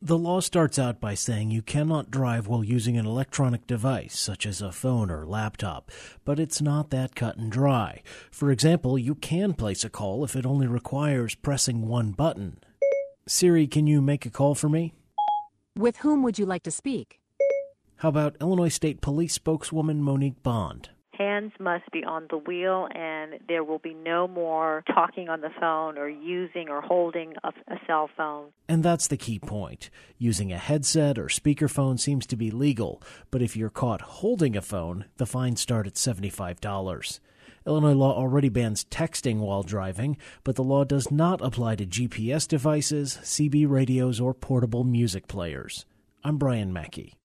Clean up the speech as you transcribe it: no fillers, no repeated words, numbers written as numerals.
The law starts out by saying you cannot drive while using an electronic device, such as a phone or laptop, but it's not that cut and dry. For example, you can place a call if it only requires pressing one button. Siri, can you make a call for me? With whom would you like to speak? How about Illinois State Police spokeswoman Monique Bond? Hands must be on the wheel, and there will be no more talking on the phone or using or holding a cell phone. And that's the key point. Using a headset or speakerphone seems to be legal, but if you're caught holding a phone, the fines start at $75. Illinois law already bans texting while driving, but the law does not apply to GPS devices, CB radios, or portable music players. I'm Brian Mackey.